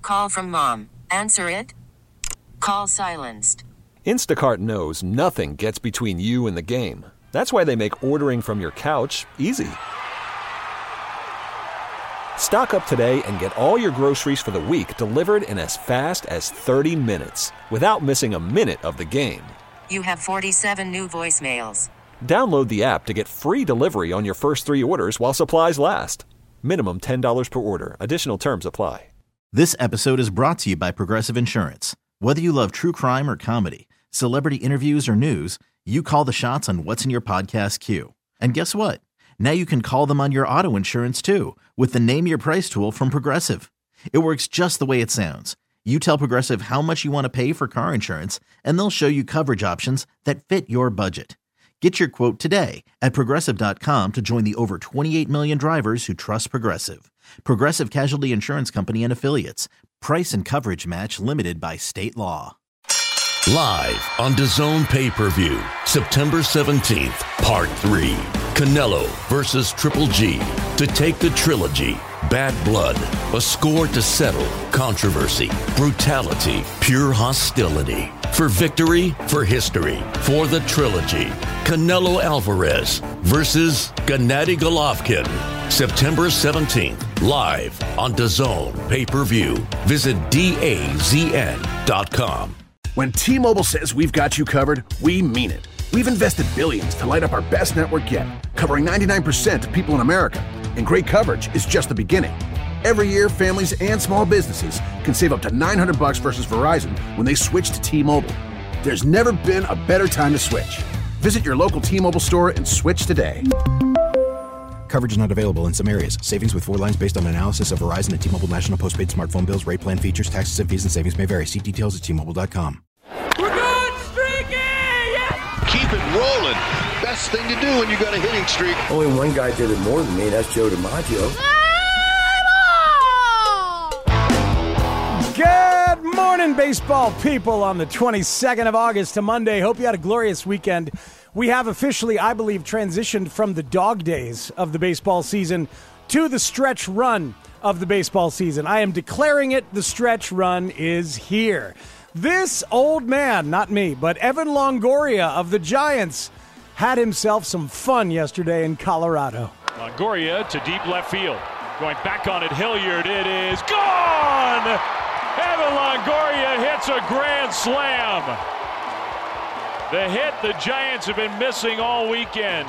call from mom. Answer it. Call silenced. Instacart knows nothing gets between you and the game. That's why they make ordering from your couch easy. Stock up today and get all your groceries for the week delivered in as fast as 30 minutes without missing a minute of the game. You have 47 new voicemails. Download the app to get free delivery on your first 3 orders while supplies last. Minimum $10 per order. Additional terms apply. This episode is brought to you by Progressive Insurance. Whether you love true crime or comedy, celebrity interviews or news, you call the shots on what's in your podcast queue. And guess what? Now you can call them on your auto insurance too with the Name Your Price tool from Progressive. It works just the way it sounds. You tell Progressive how much you want to pay for car insurance, and they'll show you coverage options that fit your budget. Get your quote today at Progressive.com to join the over 28 million drivers who trust Progressive. Progressive Casualty Insurance Company and Affiliates. Price and coverage match limited by state law. Live on DAZN pay-per-view, September 17th, Part 3. Canelo versus Triple G to take the trilogy. Bad blood, a score to settle, controversy, brutality, pure hostility. For victory, for history, for the trilogy. Canelo Alvarez versus Gennady Golovkin. September 17th, live on DAZN pay-per-view. Visit DAZN.com. When T-Mobile says we've got you covered, we mean it. We've invested billions to light up our best network yet, covering 99% of people in America. And great coverage is just the beginning. Every year, families and small businesses can save up to $900 versus Verizon when they switch to T-Mobile. There's never been a better time to switch. Visit your local T-Mobile store and switch today. Coverage not available in some areas. Savings with 4 lines based on analysis of Verizon and T-Mobile national postpaid smartphone bills. Rate plan features, taxes, and fees and savings may vary. See details at T-Mobile.com. We're good, streaky! Yeah! Keep it rolling. Best thing to do when you got a hitting streak. Only one guy did it more than me. That's Joe DiMaggio. Good morning, baseball people, on the 22nd of August to Monday. Hope you had a glorious weekend. We have officially, I believe, transitioned from the dog days of the baseball season to the stretch run of the baseball season. I am declaring it. The stretch run is here. This old man, not me, but Evan Longoria of the Giants, had himself some fun yesterday in Colorado. Longoria to deep left field. Going back on it, Hilliard, it is gone! Evan Longoria hits a grand slam. The hit the Giants have been missing all weekend.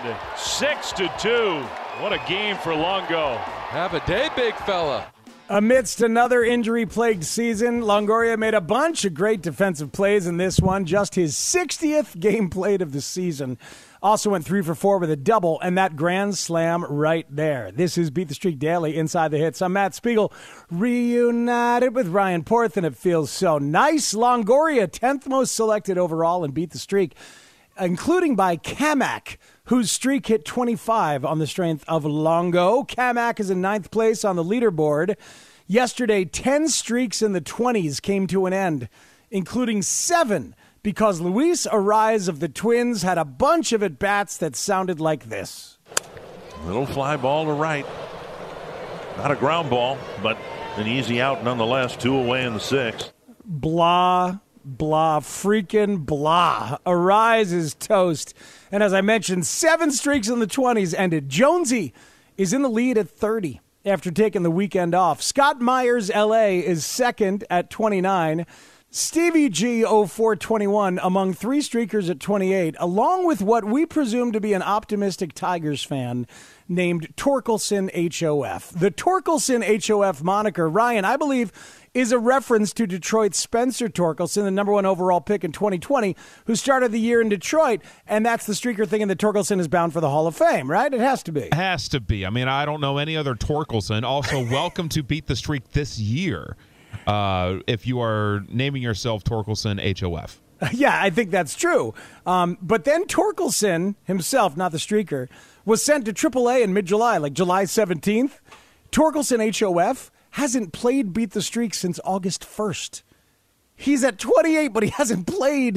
6-2. What a game for Longo. Have a day, big fella. Amidst another injury-plagued season, Longoria made a bunch of great defensive plays in this one. Just his 60th game played of the season. Also went 3 for 4 with a double, and that grand slam right there. This is Beat the Streak Daily, Inside the Hits. I'm Matt Spiegel, reunited with Ryan Porth, and it feels so nice. Longoria, 10th most selected overall in Beat the Streak, including by Kamak, whose streak hit 25 on the strength of Longo. Kamak is in 9th place on the leaderboard. Yesterday, 10 streaks in the 20s came to an end, including 7 because Luis Arraez of the Twins had a bunch of at-bats that sounded like this. Little fly ball to right. Not a ground ball, but an easy out nonetheless. 2 away in the 6th. Blah, blah, freaking blah. Arraez is toast. And as I mentioned, 7 streaks in the 20s ended. Jonesy is in the lead at 30 after taking the weekend off. Scott Myers, L.A., is second at 29. Stevie G, 0421, among 3 streakers at 28, along with what we presume to be an optimistic Tigers fan named Torkelson HOF. The Torkelson HOF moniker, Ryan, I believe, is a reference to Detroit's Spencer Torkelson, the number 1 overall pick in 2020, who started the year in Detroit, and that's the streaker thinking that Torkelson is bound for the Hall of Fame, right? It has to be. It has to be. I mean, I don't know any other Torkelson. Also, welcome to Beat the Streak this year. If you are naming yourself Torkelson HOF. Yeah, I think that's true. But then Torkelson himself, not the streaker, was sent to AAA in mid-July, like July 17th. Torkelson HOF hasn't played Beat the Streak since August 1st. He's at 28, but he hasn't played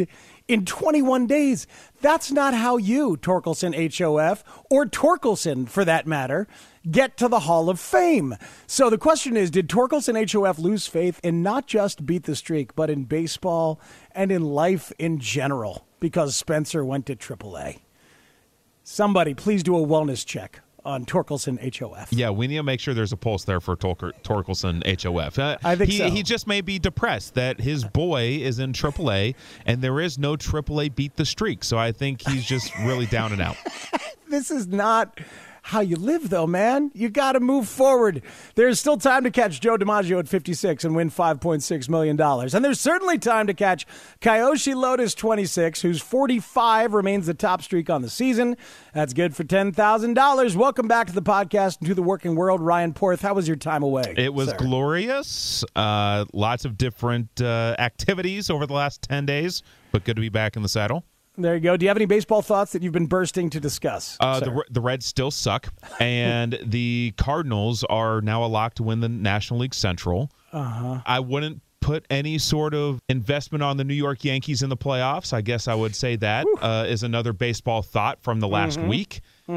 in 21 days. That's not how you, Torkelson HOF, or Torkelson for that matter, get to the Hall of Fame. So the question is, did Torkelson HOF lose faith in not just Beat the Streak, but in baseball and in life in general because Spencer went to AAA? Somebody, please do a wellness check on Torkelson HOF. Yeah, we need to make sure there's a pulse there for Torkelson HOF. I think so. He just may be depressed that his boy is in AAA and there is no AAA Beat the Streak. So I think he's just really down and out. This is not how you live, though, man. You got to move forward. There's still time to catch Joe DiMaggio at 56 and win $5.6 million. And there's certainly time to catch Kyoshi Lotus 26, whose 45 remains the top streak on the season. That's good for $10,000. Welcome back to the podcast and to the working world. Ryan Porth, how was your time away? It was glorious. Lots of different activities over the last 10 days, but good to be back in the saddle. There you go. Do you have any baseball thoughts that you've been bursting to discuss? The Reds still suck, and the Cardinals are now a lock to win the National League Central. I wouldn't put any sort of investment on the New York Yankees in the playoffs. I guess I would say that is another baseball thought from the last week.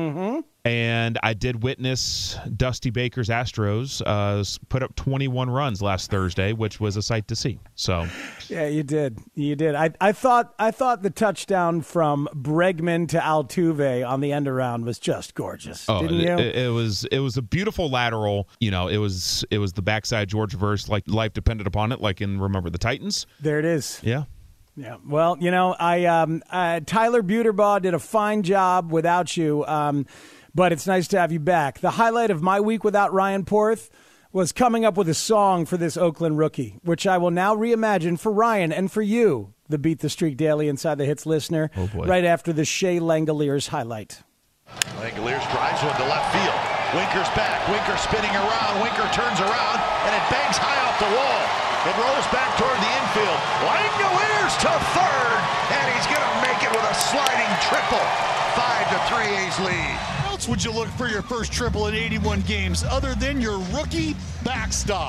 And I did witness Dusty Baker's Astros put up 21 runs last Thursday, which was a sight to see. So, yeah, you did. I thought the touchdown from Bregman to Altuve on the end around was just gorgeous. Didn't you? It was a beautiful lateral. You know, it was the backside George verse, like life depended upon it, like in Remember the Titans. There it is. Yeah. Yeah. Well, you know, Tyler Buterbaugh did a fine job without you. But it's nice to have you back. The highlight of my week without Ryan Porth was coming up with a song for this Oakland rookie, which I will now reimagine for Ryan and for you, the Beat the Streak Daily Inside the Hits listener, right after the Shea Langoliers highlight. Langoliers drives one to left field. Winker's back. Winker spinning around. Winker turns around, and it bangs high off the wall. It rolls back toward the infield. Langoliers to third, and he's going to make it with a sliding triple. 5-3 A's lead. Would you look for your first triple in 81 games other than your rookie backstop?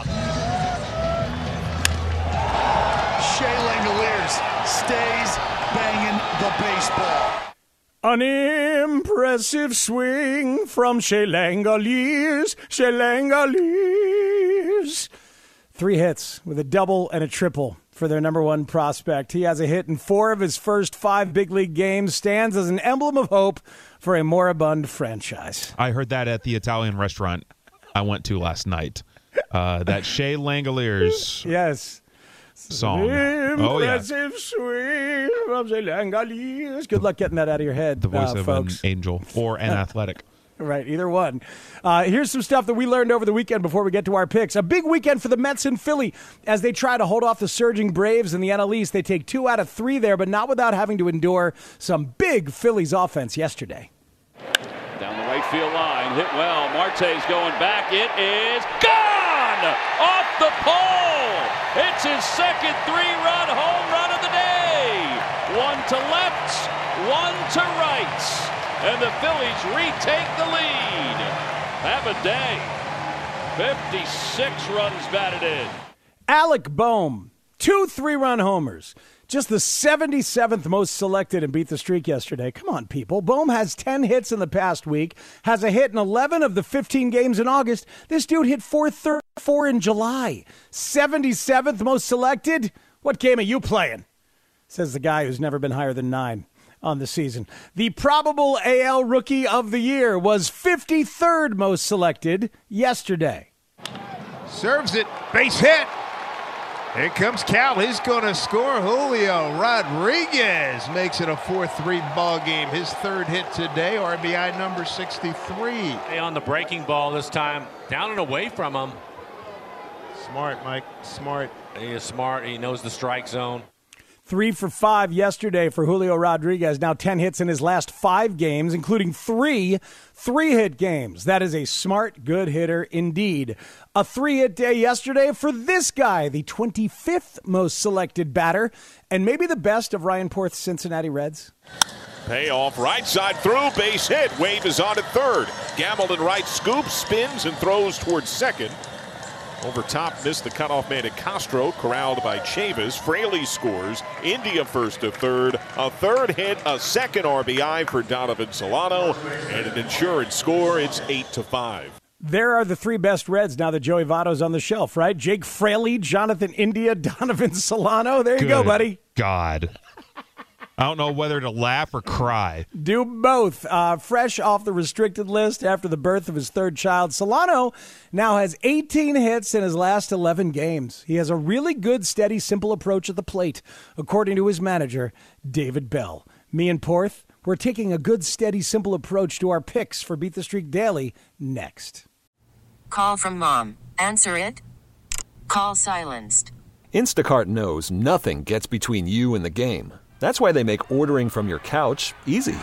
Shea Langoliers stays banging the baseball. An impressive swing from Shea Langoliers. Shea Langoliers. 3 hits with a double and a triple for their number one prospect. He has a hit in 4 of his first 5 big league games, stands as an emblem of hope for a moribund franchise. I heard that at the Italian restaurant I went to last night. That Shea Langoliers song. Impressive swing from Shea Langoliers. Good luck getting that out of your head, the voice of folks. An angel or an athletic. Right, either one. Here's some stuff that we learned over the weekend before we get to our picks. A big weekend for the Mets in Philly as they try to hold off the surging Braves in the NL East. They take 2 out of 3 there, but not without having to endure some big Phillies offense yesterday. Down the right field line, hit well. Marte's going back. It is gone! Off the pole! It's his second 3-run home run of the day. 1 to left, 1 to right. And the Phillies retake the lead. Have a day. 56 runs batted in. Alec Boehm, 2 3-run homers. Just the 77th most selected in Beat the Streak yesterday. Come on, people. Boehm has 10 hits in the past week, has a hit in 11 of the 15 games in August. This dude hit .434 in July. 77th most selected? What game are you playing? Says the guy who's never been higher than 9 on the season. The probable AL Rookie of the Year was 53rd most selected yesterday. Serves it, base hit. Here comes Cal. He's going to score. Julio Rodriguez makes it a 4-3 ball game. His 3rd hit today, RBI number 63. On the breaking ball this time, down and away from him. Smart, Mike. Smart. He is smart. He knows the strike zone. 3 for 5 yesterday for Julio Rodriguez. Now 10 hits in his last 5 games, including 3 3-hit games. That is a smart, good hitter indeed. A 3-hit day yesterday for this guy, the 25th most selected batter, and maybe the best of Ryan Porth's Cincinnati Reds. Payoff, right side through, base hit. Wave is on at third. Gamble and right scoop, spins and throws towards second. Over top, missed the cutoff man at Castro, corralled by Chavis. Fraley scores. India first to third. A third hit, a second RBI for Donovan Solano, and an insurance score. It's 8-5. There are the three best Reds now that Joey Votto's on the shelf, right? Jake Fraley, Jonathan India, Donovan Solano. There you go, buddy. God. I don't know whether to laugh or cry. Do both. Fresh off the restricted list after the birth of his third child, Solano now has 18 hits in his last 11 games. He has a really good, steady, simple approach at the plate, according to his manager, David Bell. Me and Porth, we're taking a good, steady, simple approach to our picks for Beat the Streak Daily next. Call from mom. Answer it. Call silenced. Instacart knows nothing gets between you and the game. That's why they make ordering from your couch easy.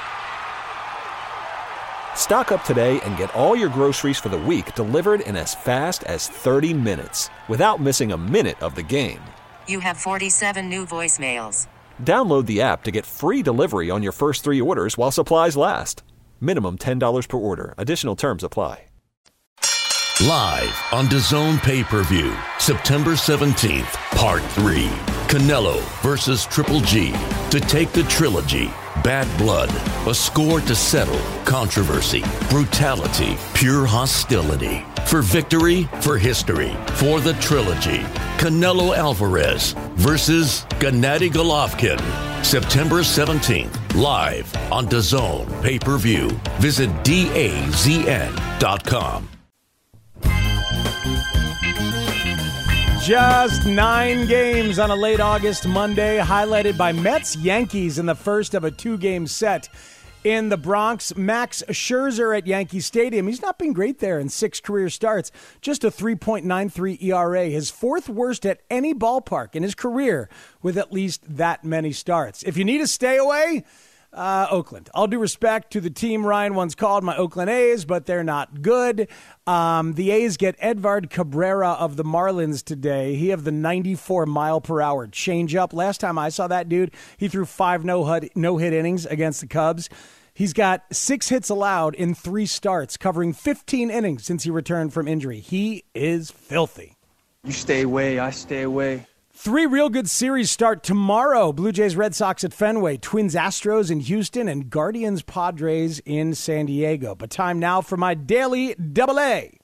Stock up today and get all your groceries for the week delivered in as fast as 30 minutes without missing a minute of the game. You have 47 new voicemails. Download the app to get free delivery on your first 3 orders while supplies last. Minimum $10 per order. Additional terms apply. Live on DAZN Pay-Per-View, September 17th, Part 3. Canelo versus Triple G. To take the trilogy, Bad Blood, a score to settle, controversy, brutality, pure hostility. For victory, for history, for the trilogy. Canelo Alvarez versus Gennady Golovkin. September 17th, live on DAZN Pay-Per-View. Visit DAZN.com. Just 9 games on a late August Monday, highlighted by Mets-Yankees in the first of a 2-game set in the Bronx. Max Scherzer at Yankee Stadium. He's not been great there in 6 career starts. Just a 3.93 ERA, his 4th worst at any ballpark in his career with at least that many starts. If you need to stay away, Oakland. All due respect to the team Ryan once called my Oakland A's, but they're not good. The A's get Edvard Cabrera of the Marlins today. He have the 94-mile-per-hour changeup. Last time I saw that dude, he threw 5 no-hit innings against the Cubs. He's got 6 hits allowed in 3 starts, covering 15 innings since he returned from injury. He is filthy. You stay away, I stay away. 3 real good series start tomorrow. Blue Jays, Red Sox at Fenway, Twins, Astros in Houston, and Guardians, Padres in San Diego. But time now for my daily Double A.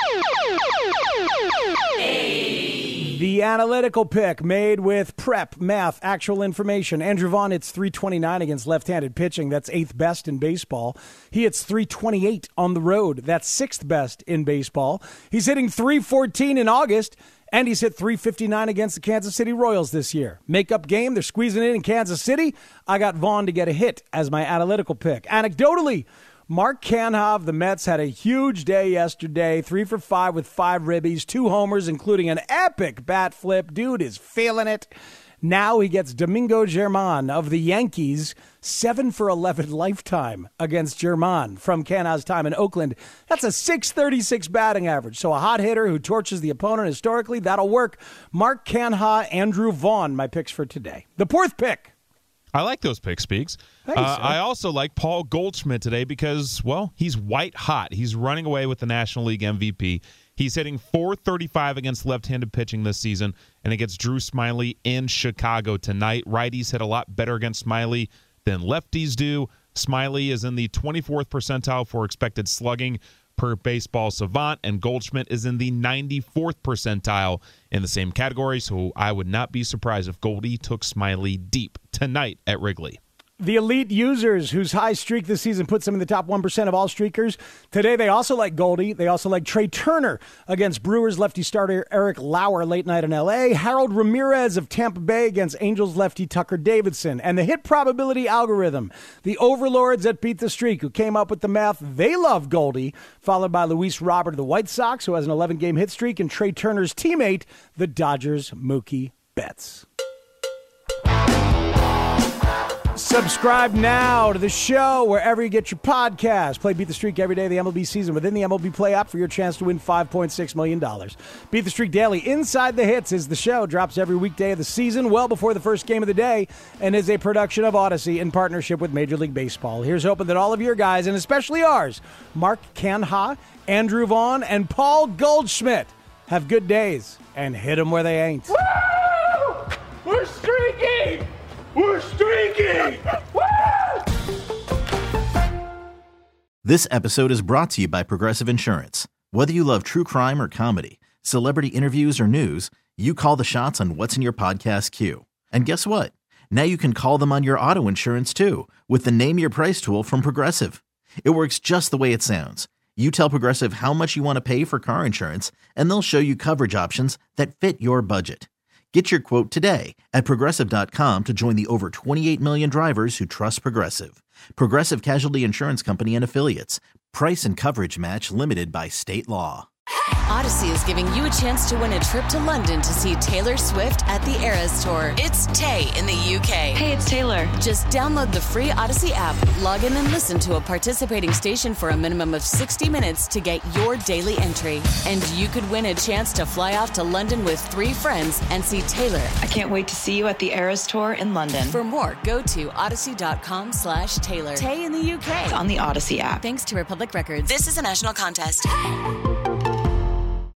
The analytical pick made with prep, math, actual information. Andrew Vaughn hits .329 against left-handed pitching. That's 8th best in baseball. He hits .328 on the road. That's 6th best in baseball. He's hitting .314 in August. And he's hit .359 against the Kansas City Royals this year. Makeup game, they're squeezing it in Kansas City. I got Vaughn to get a hit as my analytical pick. Anecdotally, Mark Canha of the Mets had a huge day yesterday. 3 for 5 with 5 ribbies, 2 homers, including an epic bat flip. Dude is feeling it. Now he gets Domingo Germán of the Yankees, 7 for 11 lifetime against Germán from Canha's time in Oakland. That's a .636 batting average. So a hot hitter who torches the opponent historically, that'll work. Mark Canha, Andrew Vaughn, my picks for today. The 4th pick. I like those picks, Speaks. I also like Paul Goldschmidt today because, well, he's white hot. He's running away with the National League MVP. He's hitting .435 against left-handed pitching this season, and against Drew Smyly in Chicago tonight. Righties hit a lot better against Smyly than lefties do. Smyly is in the 24th percentile for expected slugging per Baseball Savant, and Goldschmidt is in the 94th percentile in the same category, so I would not be surprised if Goldie took Smyly deep tonight at Wrigley. The elite users whose high streak this season puts them in the top 1% of all streakers. Today, they also like Goldie. They also like Trey Turner against Brewers lefty starter Eric Lauer late night in L.A. Harold Ramirez of Tampa Bay against Angels lefty Tucker Davidson. And the hit probability algorithm, the overlords at Beat the Streak who came up with the math, they love Goldie, followed by Luis Robert of the White Sox, who has an 11-game hit streak, and Trey Turner's teammate, the Dodgers' Mookie Betts. Subscribe now to the show wherever you get your podcast. Play Beat the Streak every day of the MLB season within the MLB Play app for your chance to win $5.6 million. Beat the Streak Daily Inside the Hits is the show. Drops every weekday of the season, well before the first game of the day, and is a production of Odyssey in partnership with Major League Baseball. Here's hoping that all of your guys, and especially ours, Mark Canha, Andrew Vaughn, and Paul Goldschmidt, have good days, and hit them where they ain't. Woo! We're streaking! We're streaking! Woo! This episode is brought to you by Progressive Insurance. Whether you love true crime or comedy, celebrity interviews or news, you call the shots on what's in your podcast queue. And guess what? Now you can call them on your auto insurance too with the Name Your Price tool from Progressive. It works just the way it sounds. You tell Progressive how much you want to pay for car insurance, and they'll show you coverage options that fit your budget. Get your quote today at Progressive.com to join the over 28 million drivers who trust Progressive. Progressive Casualty Insurance Company and Affiliates. Price and coverage match limited by state law. Odyssey is giving you a chance to win a trip to London to see Taylor Swift at the Eras Tour. It's Tay in the UK. Hey, it's Taylor. Just download the free Odyssey app, log in and listen to a participating station for a minimum of 60 minutes to get your daily entry. And you could win a chance to fly off to London with 3 friends and see Taylor. I can't wait to see you at the Eras Tour in London. For more, go to odyssey.com/Taylor. Tay in the UK. It's on the Odyssey app. Thanks to Republic Records. This is a national contest.